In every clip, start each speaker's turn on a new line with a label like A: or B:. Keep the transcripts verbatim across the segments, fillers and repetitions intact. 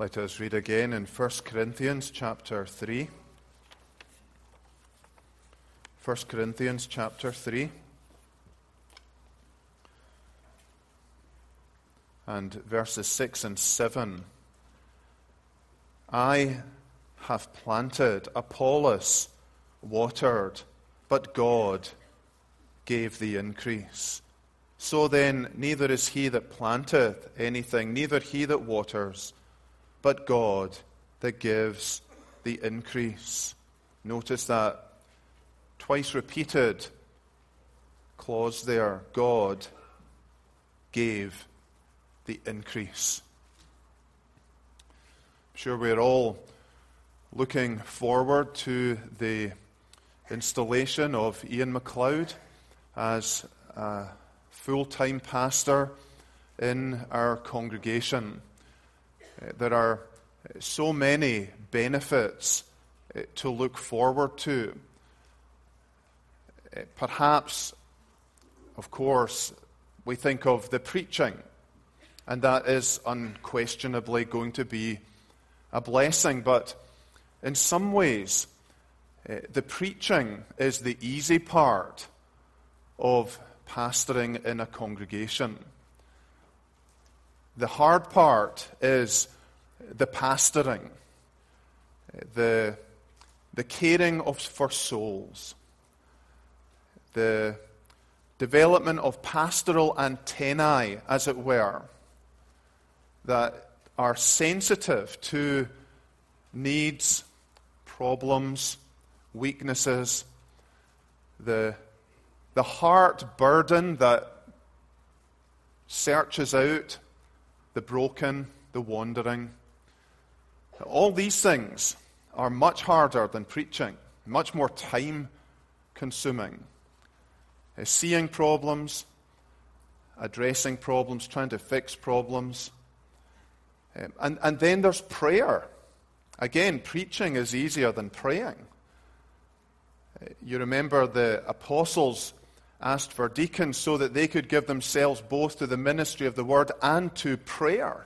A: Let us read again in First Corinthians chapter three. First Corinthians chapter three. And verses six and seven. I have planted, Apollos watered, but God gave the increase. So then, neither is he that planteth anything, neither he that waters, but God that gives the increase. Notice that twice repeated clause there. God gave the increase. I'm sure we're all looking forward to the installation of Ian MacLeod as a full-time pastor in our congregation. There are so many benefits to look forward to. Perhaps, of course, we think of the preaching, and that is unquestionably going to be a blessing. But in some ways, the preaching is the easy part of pastoring in a congregation. The hard part is the pastoring, the, the caring of, for souls, the development of pastoral antennae, as it were, that are sensitive to needs, problems, weaknesses, the, the heart burden that searches out the broken, the wandering. All these things are much harder than preaching, much more time-consuming. Uh, seeing problems, addressing problems, trying to fix problems. Um, and, and then there's prayer. Again, preaching is easier than praying. Uh, you remember the apostles asked for deacons so that they could give themselves both to the ministry of the word and to prayer.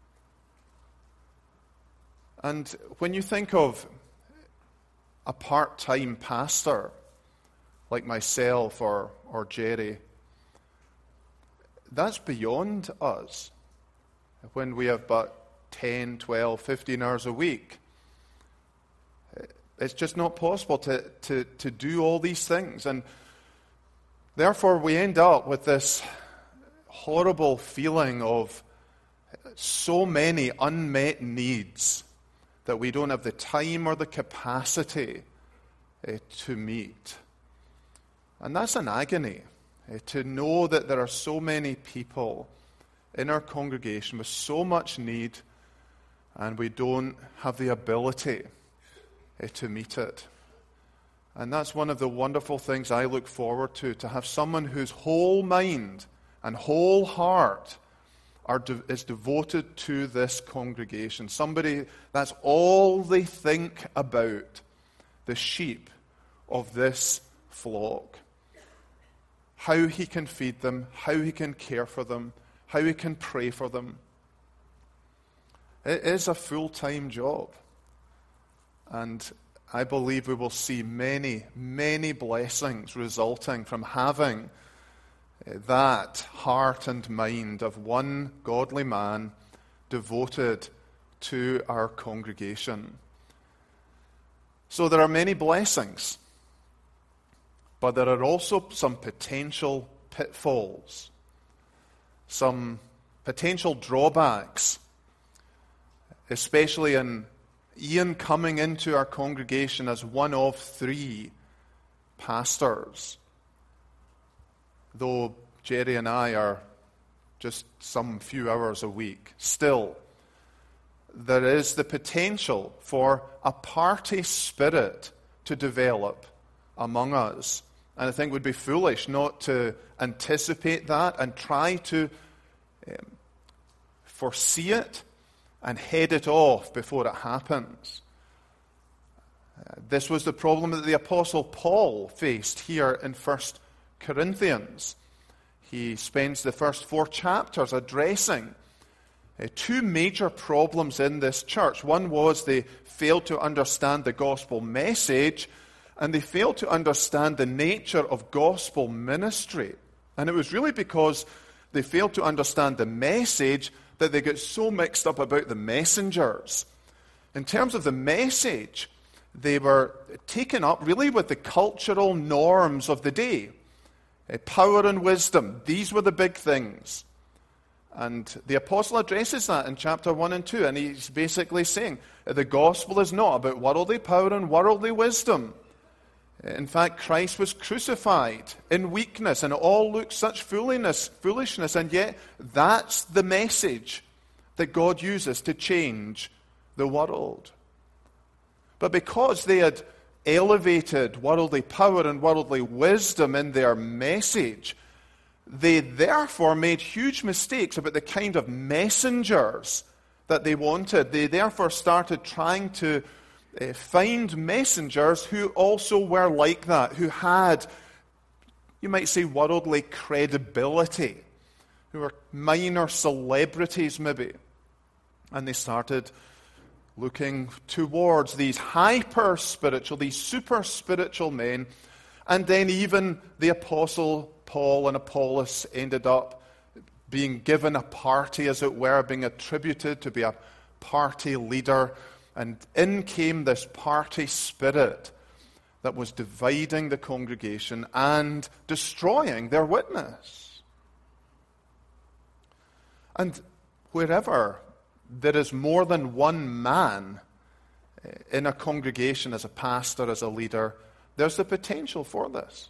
A: And when you think of a part-time pastor like myself or, or Jerry, that's beyond us. When we have but ten, twelve, fifteen hours a week, it's just not possible to, to, to do all these things. And therefore, we end up with this horrible feeling of so many unmet needs that we don't have the time or the capacity uh, to meet. And that's an agony, uh, to know that there are so many people in our congregation with so much need, and we don't have the ability uh, to meet it. And that's one of the wonderful things I look forward to, to have someone whose whole mind and whole heart are de- is devoted to this congregation. Somebody, that's all they think about, the sheep of this flock. How he can feed them, how he can care for them, how he can pray for them. It is a full-time job. And I believe we will see many, many blessings resulting from having that heart and mind of one godly man devoted to our congregation. So there are many blessings, but there are also some potential pitfalls, some potential drawbacks, especially in Ian coming into our congregation as one of three pastors. Though Jerry and I are just some few hours a week, still, there is the potential for a party spirit to develop among us. And I think it would be foolish not to anticipate that and try to um, foresee it and head it off before it happens. Uh, this was the problem that the Apostle Paul faced here in First Corinthians. He spends the first four chapters addressing uh, two major problems in this church. One was they failed to understand the gospel message, and they failed to understand the nature of gospel ministry. And it was really because they failed to understand the message that they got so mixed up about the messengers. In terms of the message, they were taken up really with the cultural norms of the day. Uh, power and wisdom, these were the big things. And the apostle addresses that in chapter one and two, and he's basically saying the gospel is not about worldly power and worldly wisdom. In fact, Christ was crucified in weakness, and it all looks such foolishness, foolishness, and yet that's the message that God uses to change the world. But because they had elevated worldly power and worldly wisdom in their message, they therefore made huge mistakes about the kind of messengers that they wanted. They therefore started trying to uh, find messengers who also were like that, who had, you might say, worldly credibility, who were minor celebrities maybe. And they started looking towards these hyper-spiritual, these super-spiritual men, and then even the apostle Paul and Apollos ended up being given a party, as it were, being attributed to be a party leader. And in came this party spirit that was dividing the congregation and destroying their witness. And wherever there is more than one man in a congregation as a pastor, as a leader, there's the potential for this.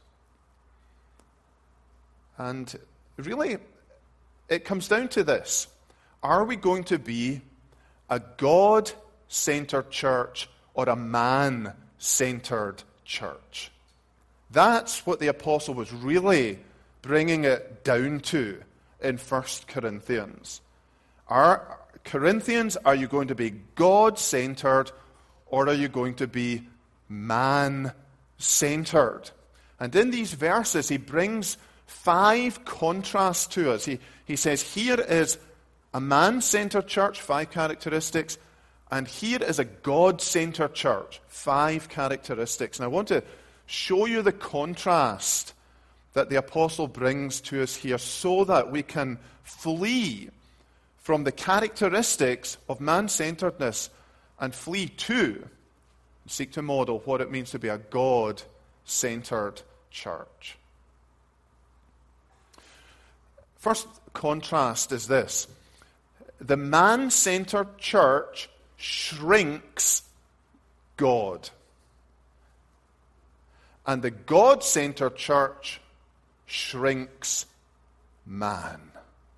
A: And really, it comes down to this. Are we going to be a God-centered church or a man-centered church? That's what the apostle was really bringing it down to in First Corinthians. Are Corinthians, are you going to be God-centered or are you going to be man-centered? And in these verses, he brings five contrasts to us. He, he says, here is a man-centered church, five characteristics, and here is a God-centered church, five characteristics. And I want to show you the contrast that the apostle brings to us here so that we can flee from the characteristics of man-centeredness and flee to, seek to model what it means to be a God-centered church. First contrast is this. The man-centered church shrinks God. And the God-centered church shrinks man.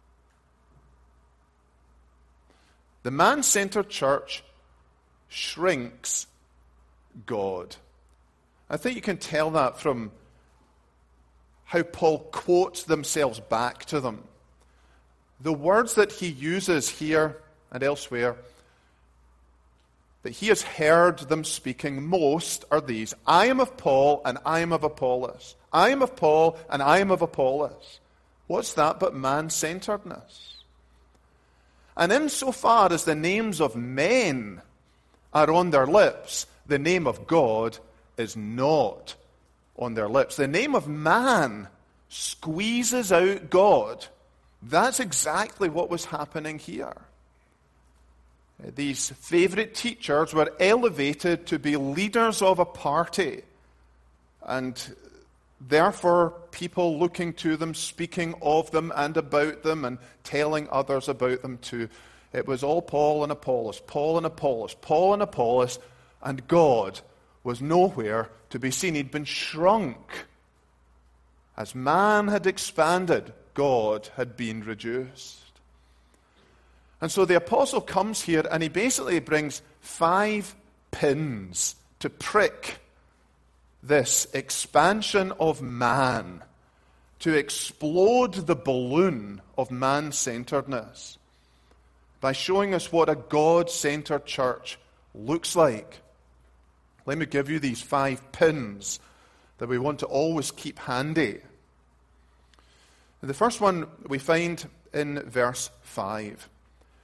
A: The man-centered church shrinks God. I think you can tell that from how Paul quotes themselves back to them. The words that he uses here and elsewhere, that he has heard them speaking most, are these. I am of Paul and I am of Apollos. I am of Paul and I am of Apollos. What's that but man-centeredness? And insofar as the names of men are on their lips, the name of God is not on their lips. The name of man squeezes out God. That's exactly what was happening here. These favorite teachers were elevated to be leaders of a party, and therefore people looking to them, speaking of them and about them, and telling others about them too. It was all Paul and Apollos, Paul and Apollos, Paul and Apollos, and God was nowhere to be seen. He'd been shrunk. As man had expanded, God had been reduced. And so the apostle comes here and he basically brings five pins to prick this expansion of man, to explode the balloon of man-centeredness by showing us what a God-centered church looks like. Let me give you these five pins that we want to always keep handy. The first one we find in verse five.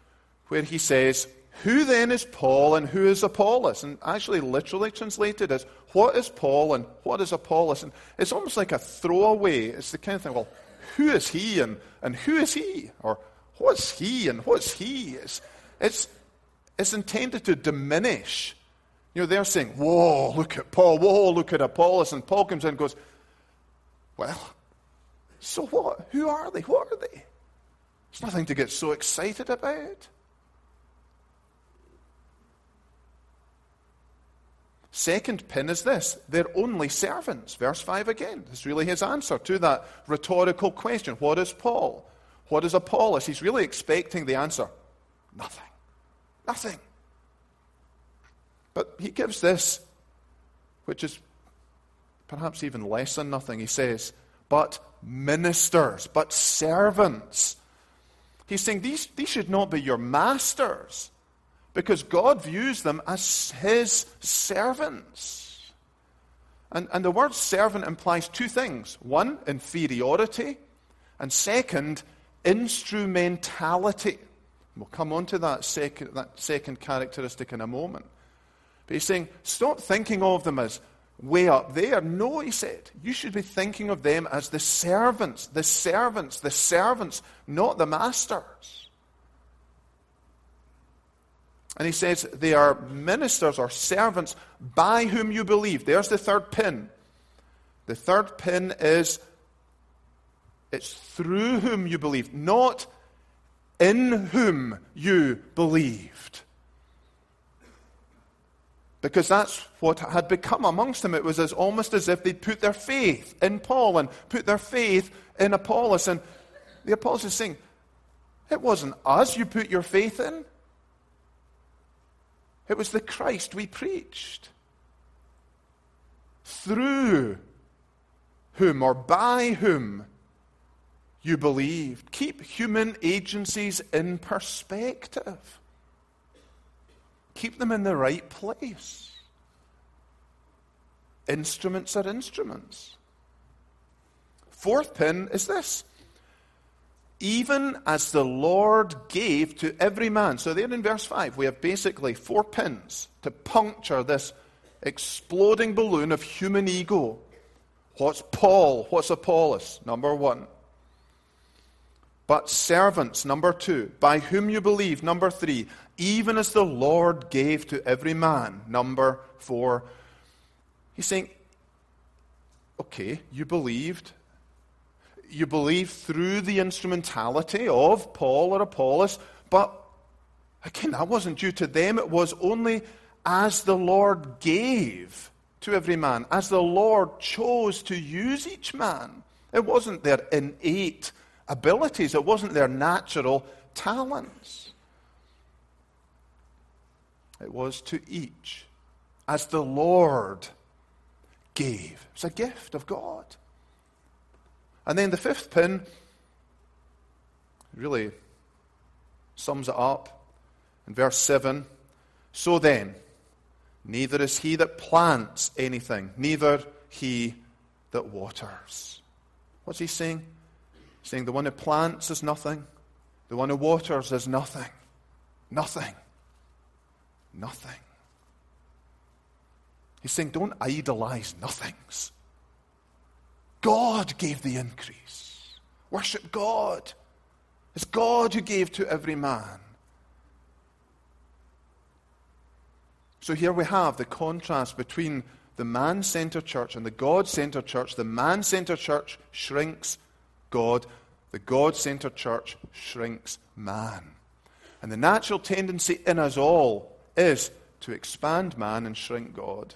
A: where he says, who then is Paul and who is Apollos? And actually literally translated as, what is Paul and what is Apollos? And it's almost like a throwaway. It's the kind of thing, well, who is he and, and who is he? Or what's he and what's he? It's, it's, it's intended to diminish. You know, they're saying, whoa, look at Paul, whoa, look at Apollos. And Paul comes in and goes, well, so what? Who are they? What are they? There's nothing to get so excited about. Second pin is this: they're only servants. Verse five again. It's really his answer to that rhetorical question. What is Paul? What is Apollos? He's really expecting the answer. Nothing. Nothing. But he gives this, which is perhaps even less than nothing. He says, but ministers, but servants. He's saying these, these should not be your masters, because God views them as his servants. And, and the word servant implies two things. One, inferiority. And second, instrumentality. We'll come on to that second, that second characteristic in a moment. But he's saying, stop thinking of them as way up there. No, he said, you should be thinking of them as the servants, the servants, the servants, not the masters. And he says they are ministers or servants by whom you believe. There's the third pin. The third pin is it's through whom you believe, not in whom you believed. Because that's what had become amongst them. It was as almost as if they'd put their faith in Paul and put their faith in Apollos. And the Apollos is saying, it wasn't us you put your faith in. It was the Christ we preached. Through whom or by whom you believed. Keep human agencies in perspective. Keep them in the right place. Instruments are instruments. Fourth pin is this. Even as the Lord gave to every man. So there in verse five, we have basically four pins to puncture this exploding balloon of human ego. What's Paul? What's Apollos? Number one. But servants, number two. By whom you believe, number three. Even as the Lord gave to every man, number four. He's saying, okay, you believed. You believed through the instrumentality of Paul or Apollos, but again, that wasn't due to them. It was only as the Lord gave to every man, as the Lord chose to use each man. It wasn't their innate abilities. It wasn't their natural talents. It was to each as the Lord gave. It's a gift of God. And then the fifth pin really sums it up in verse seven. So then, neither is he that plants anything, neither he that waters. What's he saying? He's saying the one who plants is nothing, the one who waters is nothing. Nothing. Nothing. He's saying don't idolize nothings. God gave the increase. Worship God. It's God who gave to every man. So here we have the contrast between the man-centered church and the God-centered church. The man-centered church shrinks God. The God-centered church shrinks man. And the natural tendency in us all is to expand man and shrink God.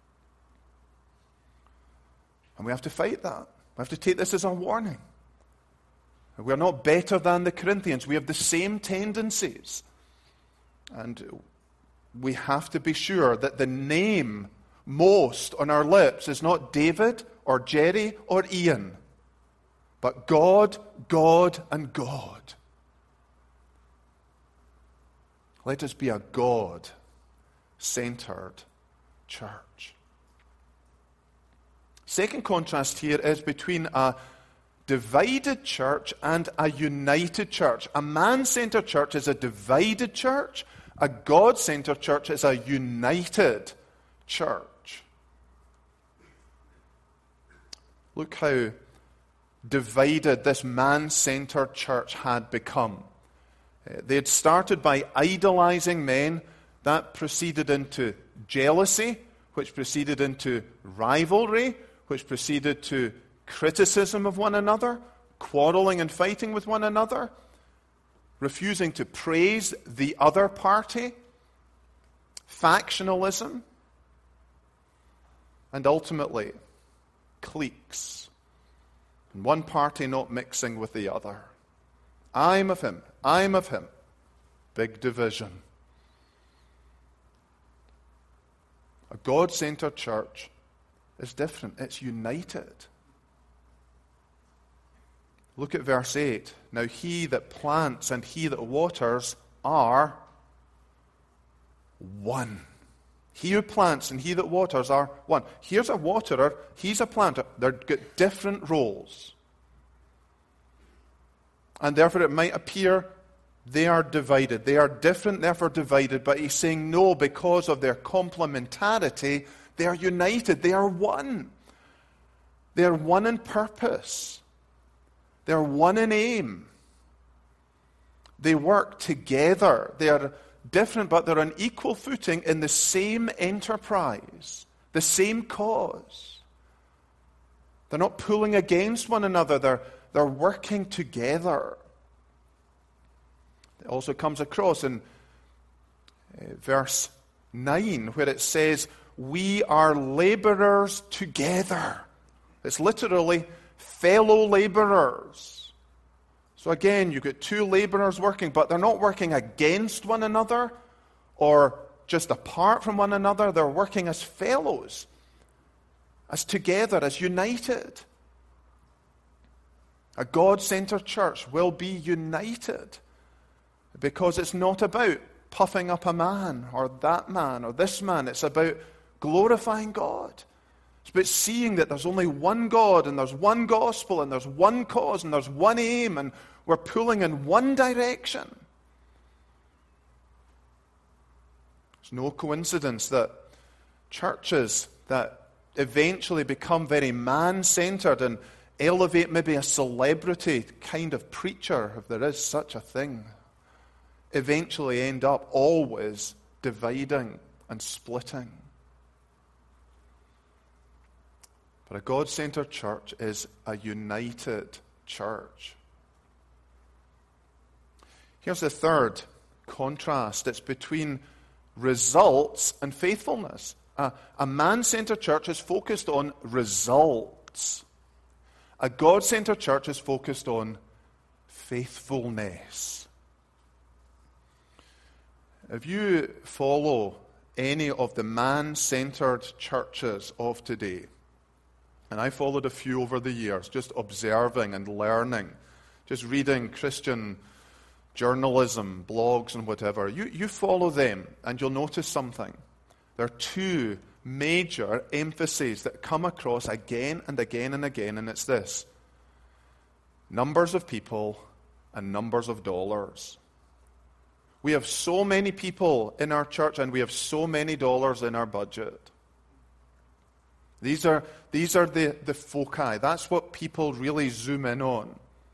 A: And we have to fight that. We have to take this as a warning. We are not better than the Corinthians. We have the same tendencies. And we have to be sure that the name most on our lips is not David or Jerry or Ian, but God, God, and God. Let us be a God-centered church. Second contrast here is between a divided church and a united church. A man-centered church is a divided church. A God-centered church is a united church. Look how divided this man-centered church had become. They had started by idolizing men. That proceeded into jealousy, which proceeded into rivalry, which proceeded to criticism of one another, quarreling and fighting with one another, refusing to praise the other party, factionalism, and ultimately cliques. And one party not mixing with the other. I'm of him, I'm of him. Big division. A God-centered church is different. It's united. Look at verse eight. Now he that plants and he that waters are one. He who plants and he that waters are one. Here's a waterer, he's a planter. They've got different roles. And therefore it might appear they are divided. They are different, therefore divided. But he's saying no, because of their complementarity, they are united. They are one. They are one in purpose. They are one in aim. They work together. They are different, but they're on equal footing in the same enterprise, the same cause. They're not pulling against one another. They're, they're working together. It also comes across in uh, verse nine, where it says, we are laborers together. It's literally fellow laborers. So again, you've got two laborers working, but they're not working against one another or just apart from one another. They're working as fellows, as together, as united. A God-centered church will be united because it's not about puffing up a man or that man or this man. It's about glorifying God. It's about seeing that there's only one God and there's one gospel and there's one cause and there's one aim and we're pulling in one direction. It's no coincidence that churches that eventually become very man-centered and elevate maybe a celebrity kind of preacher, if there is such a thing, eventually end up always dividing and splitting. But a God-centered church is a united church. Here's the third contrast. It's between results and faithfulness. A, a man-centered church is focused on results. A God-centered church is focused on faithfulness. If you follow any of the man-centered churches of today, and I followed a few over the years, just observing and learning, just reading Christian journalism, blogs and whatever. You, you follow them and you'll notice something. There are two major emphases that come across again and again and again, and it's this: numbers of people and numbers of dollars. We have so many people in our church and we have so many dollars in our budget. These are, these are the, the foci. That's what people really zoom in on.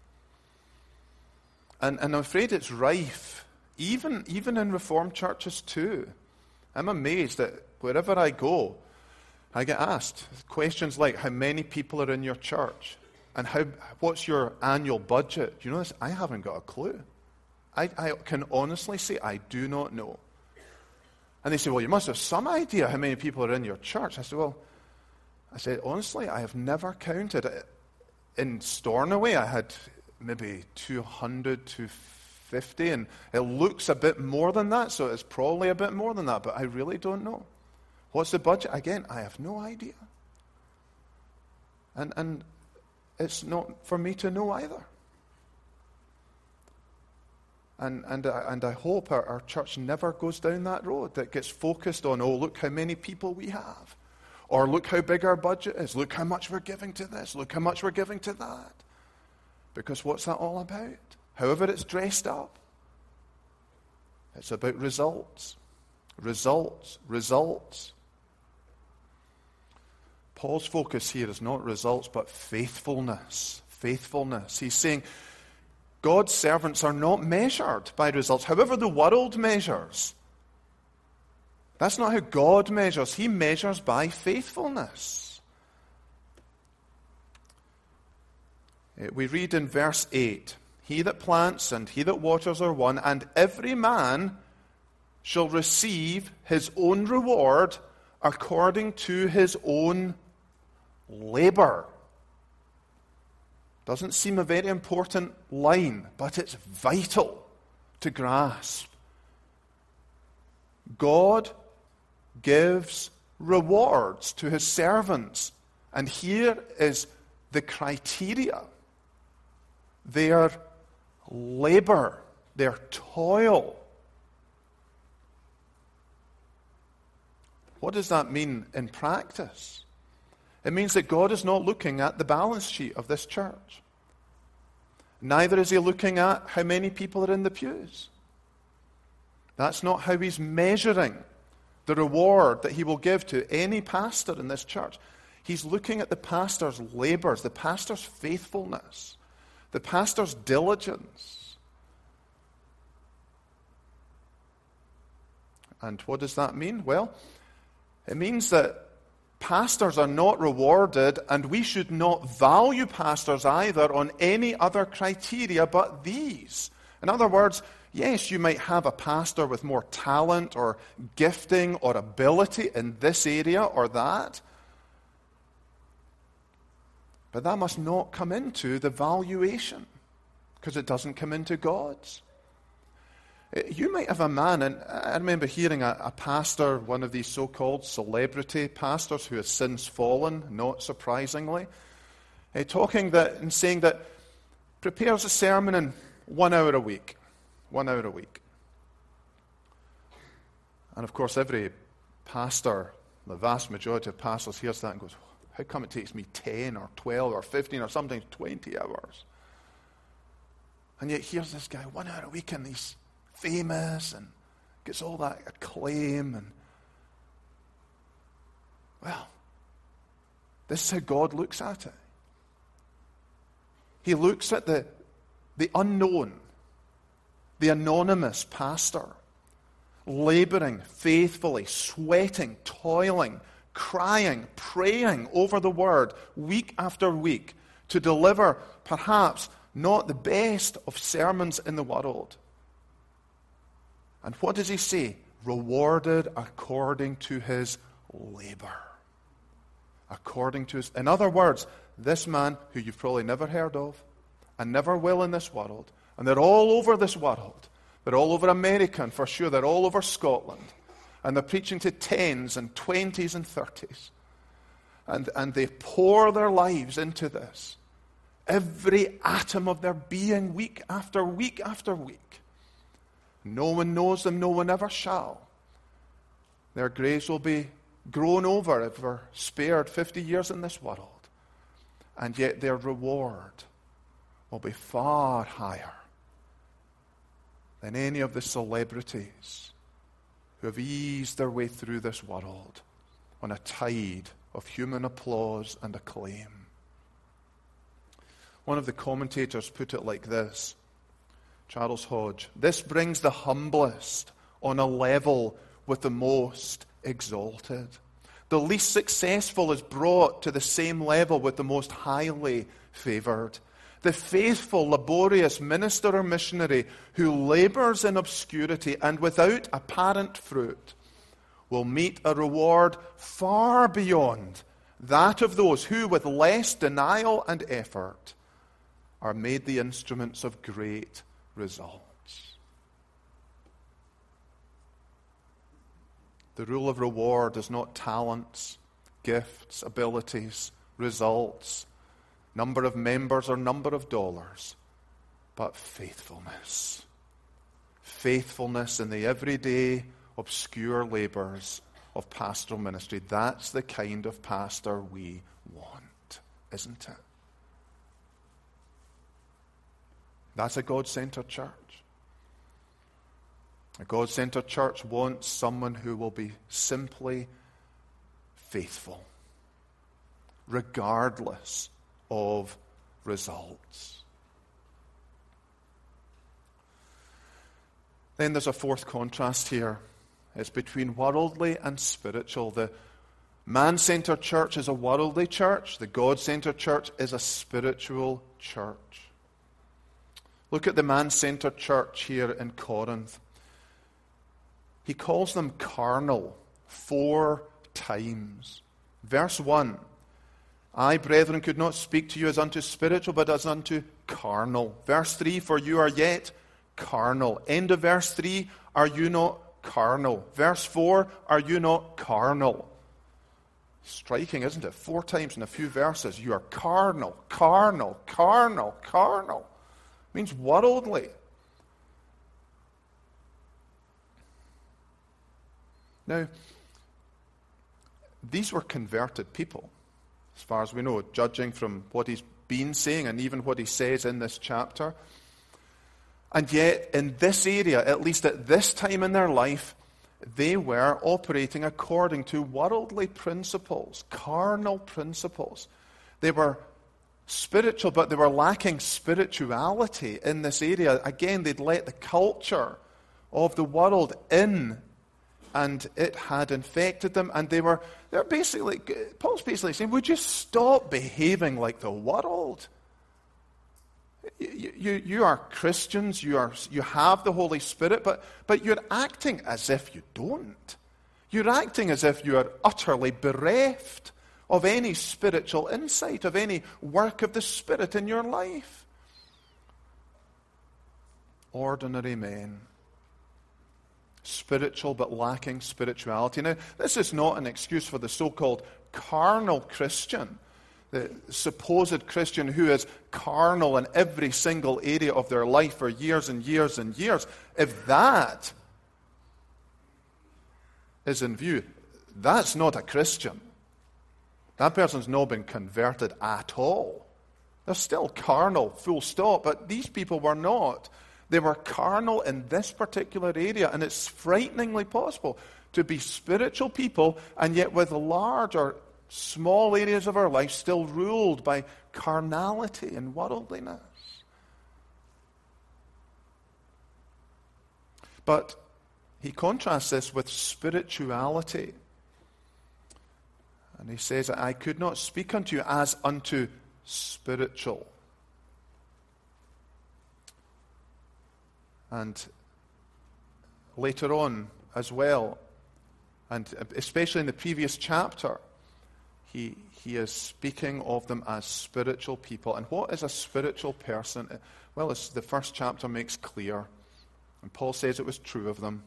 A: And, and I'm afraid it's rife, even, even in Reformed churches too. I'm amazed that wherever I go, I get asked questions like, how many people are in your church? And how, what's your annual budget? You know this? I haven't got a clue. I, I can honestly say I do not know. And they say, well, you must have some idea how many people are in your church. I said, well, I said, honestly, I have never counted it. In Stornoway, I had maybe two hundred, two fifty, and it looks a bit more than that, so it's probably a bit more than that, but I really don't know. What's the budget? Again, I have no idea. And, and it's not for me to know either. And, and, and I hope our, our church never goes down that road, that gets focused on, oh, look how many people we have. Or look how big our budget is. Look how much we're giving to this. Look how much we're giving to that. Because what's that all about? However it's dressed up, it's about results. Results. Results. Paul's focus here is not results, but faithfulness. Faithfulness. He's saying God's servants are not measured by results, however the world measures. That's not how God measures. He measures by faithfulness. We read in verse eight, he that plants and he that waters are one, and every man shall receive his own reward according to his own labor. Doesn't seem a very important line, but it's vital to grasp. God gives rewards to his servants, and here is the criteria. Their labor, their toil. What does that mean in practice? It means that God is not looking at the balance sheet of this church. Neither is he looking at how many people are in the pews. That's not how he's measuring the reward that he will give to any pastor in this church. He's looking at the pastor's labors, the pastor's faithfulness, the pastor's diligence. And what does that mean? Well, it means that pastors are not rewarded, and we should not value pastors either on any other criteria but these. In other words, yes, you might have a pastor with more talent or gifting or ability in this area or that, but that must not come into the valuation, because it doesn't come into God's. You might have a man, and I remember hearing a, a pastor, one of these so-called celebrity pastors who has since fallen, not surprisingly, uh, talking that and saying that prepares a sermon in one hour a week. One hour a week. And of course, every pastor, the vast majority of pastors hears that and goes, how come it takes me ten or twelve or fifteen or sometimes twenty hours? And yet here's this guy, one hour a week, and he's famous and gets all that acclaim. And well, this is how God looks at it. He looks at the, the unknown, the anonymous pastor, laboring faithfully, sweating, toiling, crying, praying over the word week after week to deliver perhaps not the best of sermons in the world. And what does he say? Rewarded according to his labor. According to his... In other words, this man, who you've probably never heard of, and never will in this world, and they're all over this world, they're all over America, and for sure they're all over Scotland, and they're preaching to tens and twenties and thirties, and, and they pour their lives into this. Every atom of their being, week after week after week. No one knows them, no one ever shall. Their graves will be grown over if we're spared fifty years in this world. And yet their reward will be far higher than any of the celebrities who have eased their way through this world on a tide of human applause and acclaim. One of the commentators put it like this, Charles Hodge: this brings the humblest on a level with the most exalted. The least successful is brought to the same level with the most highly favored. The faithful, laborious minister or missionary who labors in obscurity and without apparent fruit will meet a reward far beyond that of those who, with less denial and effort, are made the instruments of great results. The rule of reward is not talents, gifts, abilities, results, number of members or number of dollars, but faithfulness. Faithfulness in the everyday, obscure labors of pastoral ministry. That's the kind of pastor we want, isn't it? That's a God-centered church. A God-centered church wants someone who will be simply faithful, regardless of results. Then there's a fourth contrast here. It's between worldly and spiritual. The man-centered church is a worldly church. The God-centered church is a spiritual church. Look at the man-centered church here in Corinth. He calls them carnal four times. Verse one, I, brethren, could not speak to you as unto spiritual, but as unto carnal. Verse three, for you are yet carnal. End of verse three, are you not carnal? Verse four, are you not carnal? Striking, isn't it? Four times in a few verses, you are carnal, carnal, carnal, carnal. It means worldly. Now, these were converted people, as far as we know, judging from what he's been saying and even what he says in this chapter. And yet, in this area, at least at this time in their life, they were operating according to worldly principles, carnal principles. They were spiritual, but they were lacking spirituality in this area. Again, they'd let the culture of the world in, and it had infected them, and they were, they're basically, Paul's basically saying, would you stop behaving like the world? You, you, you are Christians, you, are, you have the Holy Spirit, but, but you're acting as if you don't. You're acting as if you are utterly bereft of any spiritual insight, of any work of the Spirit in your life. Ordinary men. Spiritual but lacking spirituality. Now, this is not an excuse for the so-called carnal Christian, the supposed Christian who is carnal in every single area of their life for years and years and years. If that is in view, that's not a Christian. That person's not been converted at all. They're still carnal, full stop, but these people were not. They were carnal in this particular area, and it's frighteningly possible to be spiritual people and yet with large or small areas of our life still ruled by carnality and worldliness. But he contrasts this with spirituality. And he says, I could not speak unto you as unto spiritual. And later on as well, and especially in the previous chapter, he, he is speaking of them as spiritual people. And what is a spiritual person? Well, as the first chapter makes clear, and Paul says it was true of them.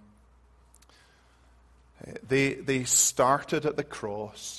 A: They, they started at the cross.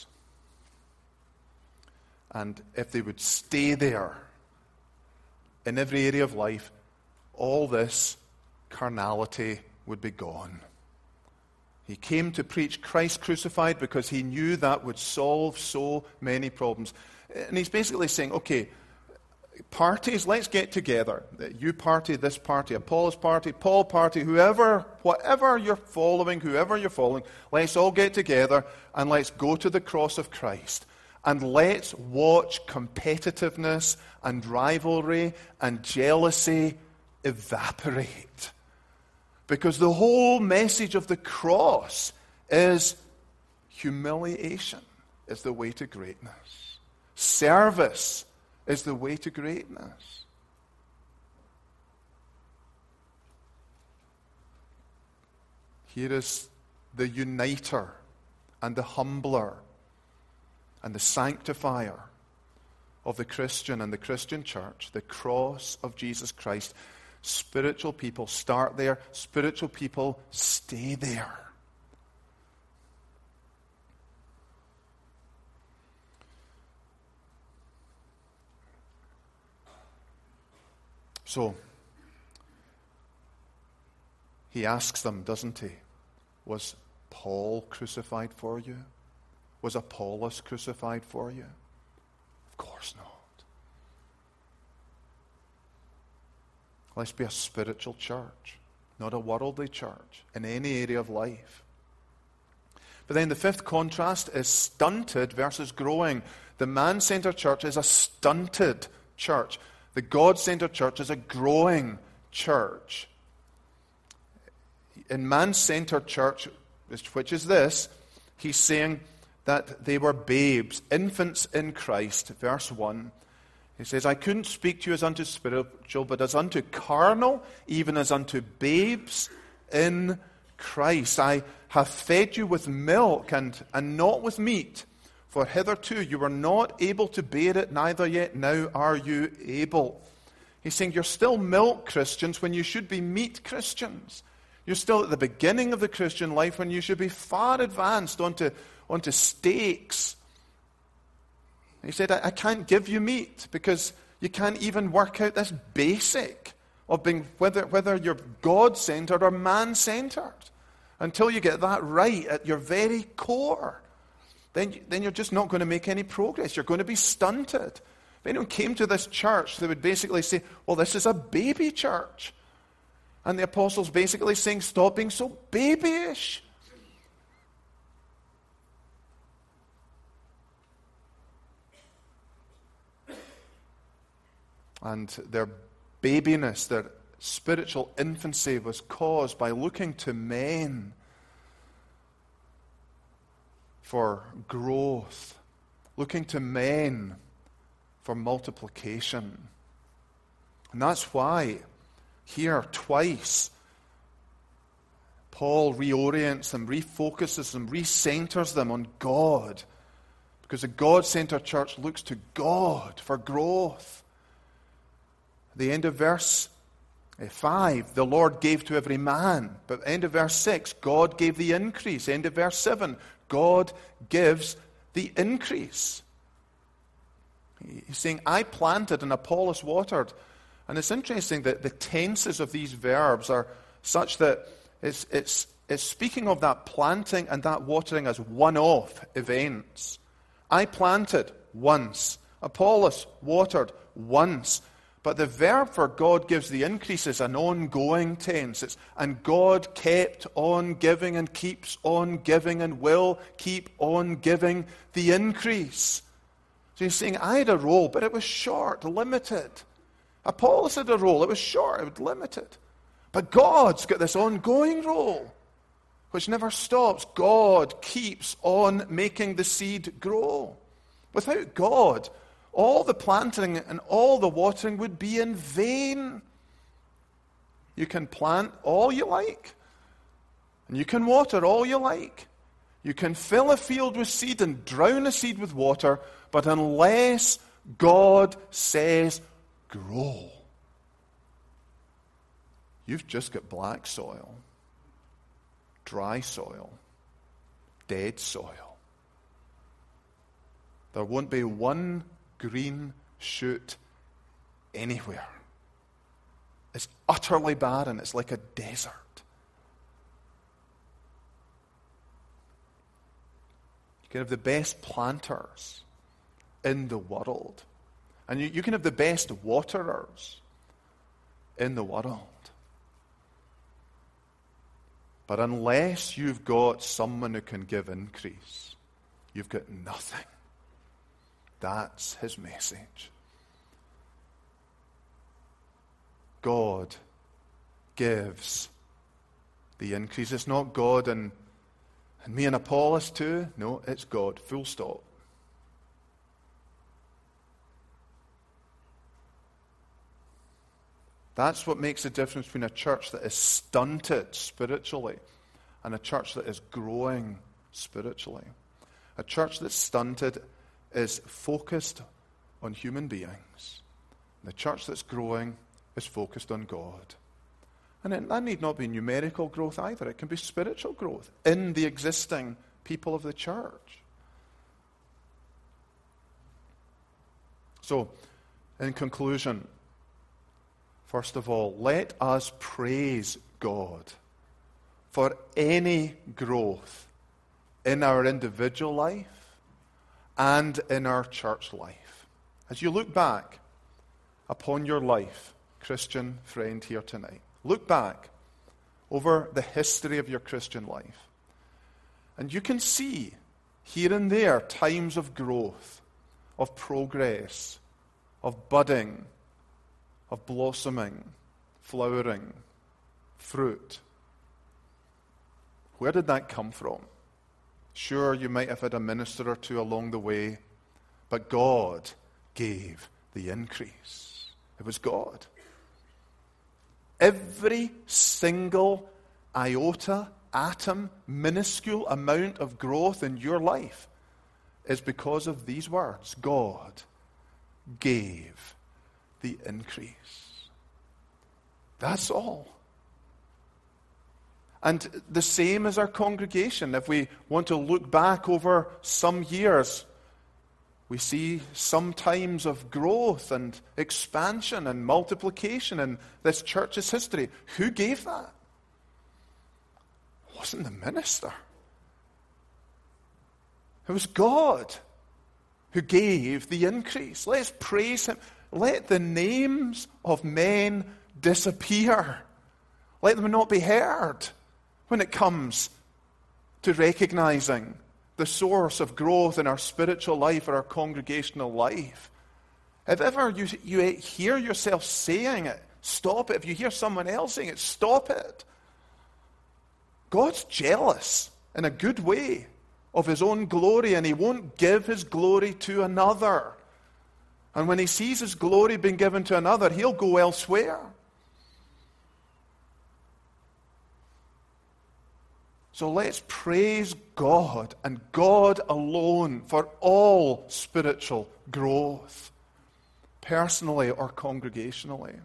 A: And if they would stay there in every area of life, all this carnality would be gone. He came to preach Christ crucified because he knew that would solve so many problems. And he's basically saying, okay, parties, let's get together. You party, this party, Apollos party, Paul party, whoever, whatever you're following, whoever you're following, let's all get together and let's go to the cross of Christ. And let's watch competitiveness and rivalry and jealousy evaporate. Because the whole message of the cross is humiliation is the way to greatness. Service is the way to greatness. Here is the uniter and the humbler and the sanctifier of the Christian and the Christian church, the cross of Jesus Christ. Spiritual people start there. Spiritual people stay there. So, he asks them, doesn't he? Was Paul crucified for you? Was Apollos crucified for you? Of course not. Let's be a spiritual church, not a worldly church in any area of life. But then the fifth contrast is stunted versus growing. The man-centered church is a stunted church. The God-centered church is a growing church. In man-centered church, which is this, he's saying that they were babes, infants in Christ. Verse one, he says, I couldn't speak to you as unto spiritual, but as unto carnal, even as unto babes in Christ. I have fed you with milk and, and not with meat, for hitherto you were not able to bear it, neither yet now are you able. He's saying you're still milk Christians when you should be meat Christians. You're still at the beginning of the Christian life when you should be far advanced onto, onto steaks. He said, I, I can't give you meat because you can't even work out this basic of being whether, whether you're God-centered or man-centered. Until you get that right at your very core, then, then you're just not going to make any progress. You're going to be stunted. If anyone came to this church, they would basically say, well, this is a baby church. And the apostle's basically saying, stop being so babyish. And their babiness, their spiritual infancy was caused by looking to men for growth, looking to men for multiplication. And that's why here twice Paul reorients them, refocuses them, recenters them on God. Because the God-centered church looks to God for growth. At the end of verse five, the Lord gave to every man. But end of verse six, God gave the increase. End of verse seven, God gives the increase. He's saying, I planted and Apollos watered. And it's interesting that the tenses of these verbs are such that it's, it's, it's speaking of that planting and that watering as one-off events. I planted once. Apollos watered once. But the verb for God gives the increase is an ongoing tense. It's, and God kept on giving and keeps on giving and will keep on giving the increase. So he's saying, I had a role, but it was short, limited. Apollos had a role, it was short, it was limited. But God's got this ongoing role, which never stops. God keeps on making the seed grow. Without God, all the planting and all the watering would be in vain. You can plant all you like, and you can water all you like. You can fill a field with seed and drown a seed with water, but unless God says, grow, you've just got black soil, dry soil, dead soil. There won't be one green shoot anywhere. It's utterly barren. It's like a desert. You can have the best planters in the world. And you, you can have the best waterers in the world. But unless you've got someone who can give increase, you've got nothing. That's his message. God gives the increase. It's not God and, and me and Apollos too. No, it's God. Full stop. That's what makes the difference between a church that is stunted spiritually and a church that is growing spiritually. A church that's stunted is focused on human beings. The church that's growing is focused on God. And it, that need not be numerical growth either. It can be spiritual growth in the existing people of the church. So, in conclusion, first of all, let us praise God for any growth in our individual life and in our church life. As you look back upon your life, Christian friend here tonight, look back over the history of your Christian life, and you can see here and there times of growth, of progress, of budding, of blossoming, flowering, fruit. Where did that come from? Sure, you might have had a minister or two along the way, but God gave the increase. It was God. Every single iota, atom, minuscule amount of growth in your life is because of these words. God gave the increase. That's all. And the same as our congregation. If we want to look back over some years, we see some times of growth and expansion and multiplication in this church's history. Who gave that? It wasn't the minister. It was God who gave the increase. Let's praise him. Let the names of men disappear. Let them not be heard when it comes to recognizing the source of growth in our spiritual life or our congregational life. If ever you, you hear yourself saying it, stop it. If you hear someone else saying it, stop it. God's jealous in a good way of his own glory, and he won't give his glory to another. And when he sees his glory being given to another, he'll go elsewhere. So let's praise God and God alone for all spiritual growth, personally or congregationally.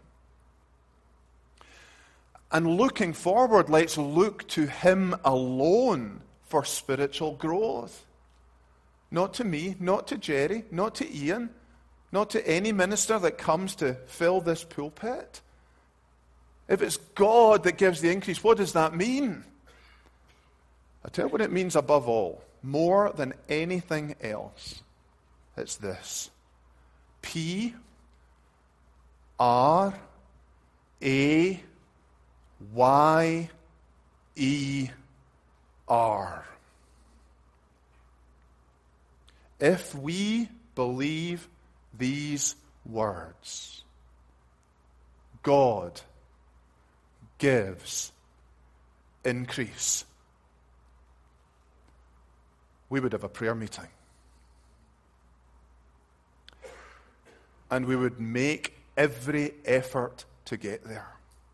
A: And looking forward, let's look to him alone for spiritual growth. Not to me, not to Jerry, not to Ian, not to any minister that comes to fill this pulpit. If it's God that gives the increase, what does that mean? I'll tell you what it means above all. More than anything else, it's this. P R A Y E R. If we believe these words, God gives increase, we would have a prayer meeting. And we would make every effort to get there.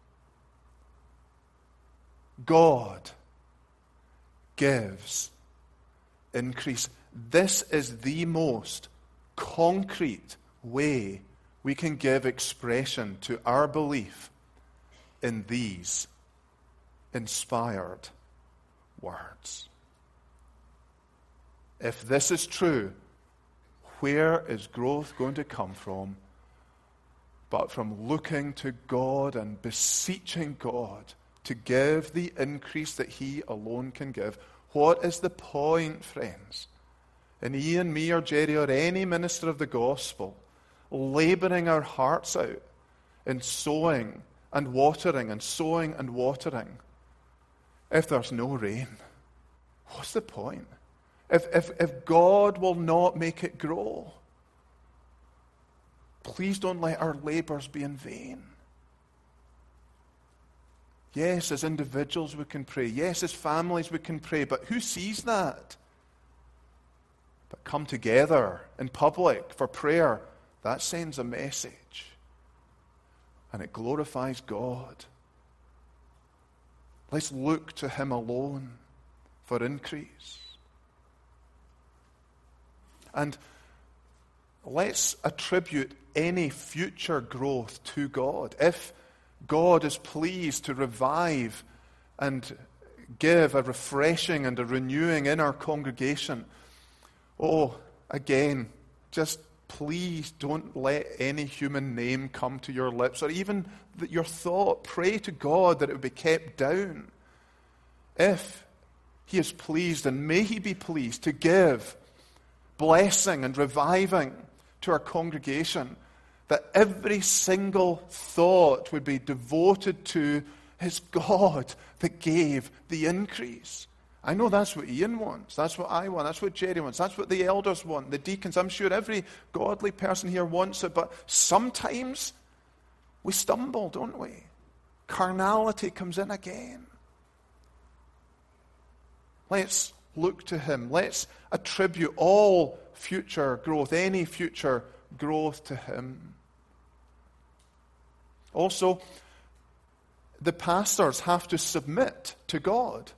A: God gives increase. This is the most concrete way we can give expression to our belief in these inspired words. If this is true, where is growth going to come from? But from looking to God and beseeching God to give the increase that he alone can give. What is the point, friends? In Ian, me, or Jerry, or any minister of the gospel, laboring our hearts out in sowing and watering and sowing and watering, if there's no rain? What's the point? If, if, if God will not make it grow, please don't let our labors be in vain. Yes, as individuals we can pray. Yes, as families we can pray. But who sees that? But come together in public for prayer, that sends a message. And it glorifies God. Let's look to him alone for increase. And let's attribute any future growth to God. If God is pleased to revive and give a refreshing and a renewing in our congregation, oh, again, just please don't let any human name come to your lips, or even your thought. Pray to God that it would be kept down. If he is pleased, and may he be pleased to give blessing and reviving to our congregation, that every single thought would be devoted to his God that gave the increase. I know that's what Ian wants. That's what I want. That's what Jerry wants. That's what the elders want, the deacons. I'm sure every godly person here wants it, but sometimes we stumble, don't we? Carnality comes in again. Let's look to him. Let's attribute all future growth, any future growth to him. Also, the pastors have to submit to God.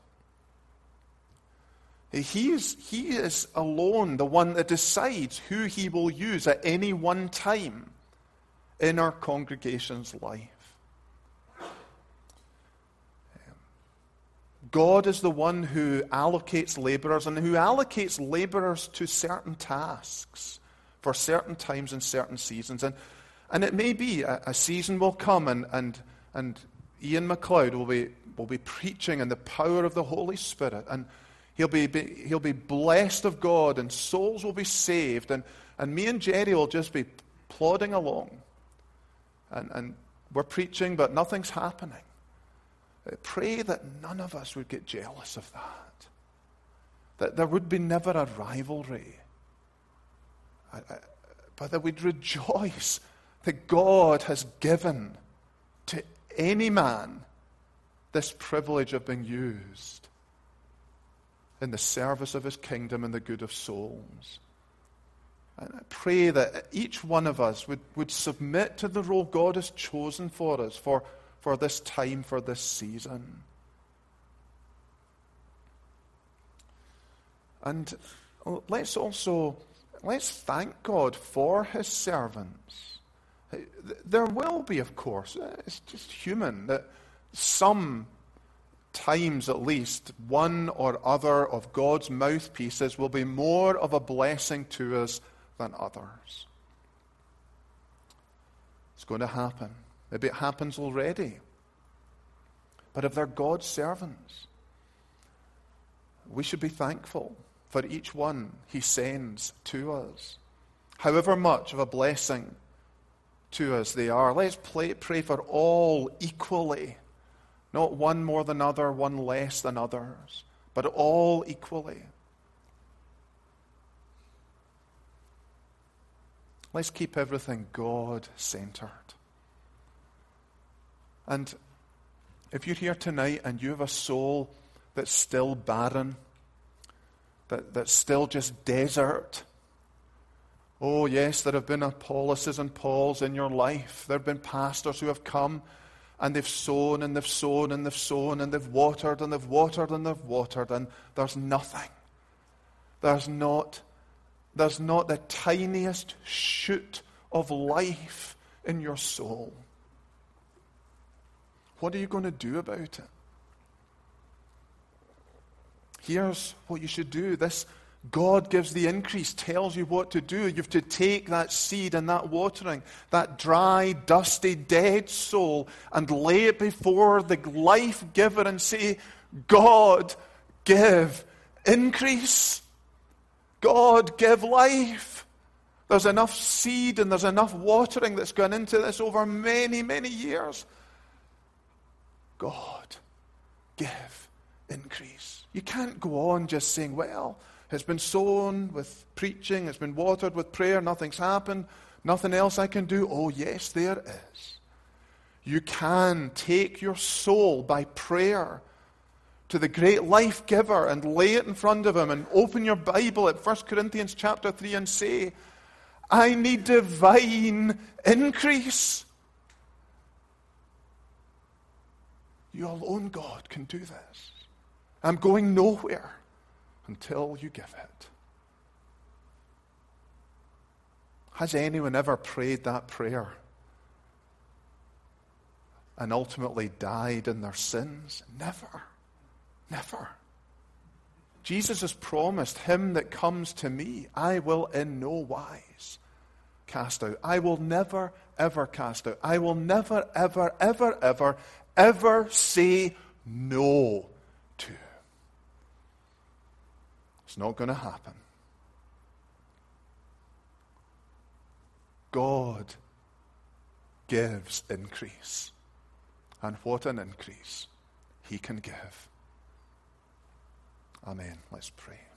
A: He is, he is alone the one that decides who he will use at any one time in our congregation's life. God is the one who allocates laborers and who allocates laborers to certain tasks for certain times and certain seasons. And, and it may be a, a season will come and, and, and Ian MacLeod will be, will be preaching in the power of the Holy Spirit, and he'll be, be, he'll be blessed of God, and souls will be saved, and, and me and Jerry will just be plodding along. And, and we're preaching, but nothing's happening. I pray that none of us would get jealous of that. That there would be never a rivalry. I, I, but that we'd rejoice that God has given to any man this privilege of being used in the service of his kingdom and the good of souls. And I pray that each one of us would, would submit to the role God has chosen for us, for for this time, for this season. And let's also, let's thank God for his servants. There will be, of course, it's just human, that some times at least, one or other of God's mouthpieces will be more of a blessing to us than others. It's going to happen. Maybe it happens already. But if they're God's servants, we should be thankful for each one he sends to us. However much of a blessing to us they are. Let's pray, pray for all equally. Not one more than other, one less than others, but all equally. Let's keep everything God-centered. And if you're here tonight and you have a soul that's still barren, that, that's still just desert, oh yes, there have been Apollos and Pauls in your life. There have been pastors who have come and they've sown and they've sown and they've sown and they've watered and they've watered and they've watered, and there's nothing. There's not, there's not the tiniest shoot of life in your soul. What are you going to do about it? Here's what you should do. This God gives the increase, tells you what to do. You have to take that seed and that watering, that dry, dusty, dead soul, and lay it before the life giver and say, God, give increase. God, give life. There's enough seed and there's enough watering that's gone into this over many, many years. God, give increase. You can't go on just saying, well, it's been sown with preaching, it's been watered with prayer, nothing's happened, nothing else I can do. Oh, yes, there is. You can take your soul by prayer to the great life giver and lay it in front of him, and open your Bible at First Corinthians chapter three and say, I need divine increase. You alone, God, can do this. I'm going nowhere until you give it. Has anyone ever prayed that prayer and ultimately died in their sins? Never. Never. Jesus has promised, him that comes to me, I will in no wise cast out. I will never, ever cast out. I will never, ever, ever, ever, ever say no to. It's not going to happen. God gives increase. And what an increase he can give. Amen. Let's pray.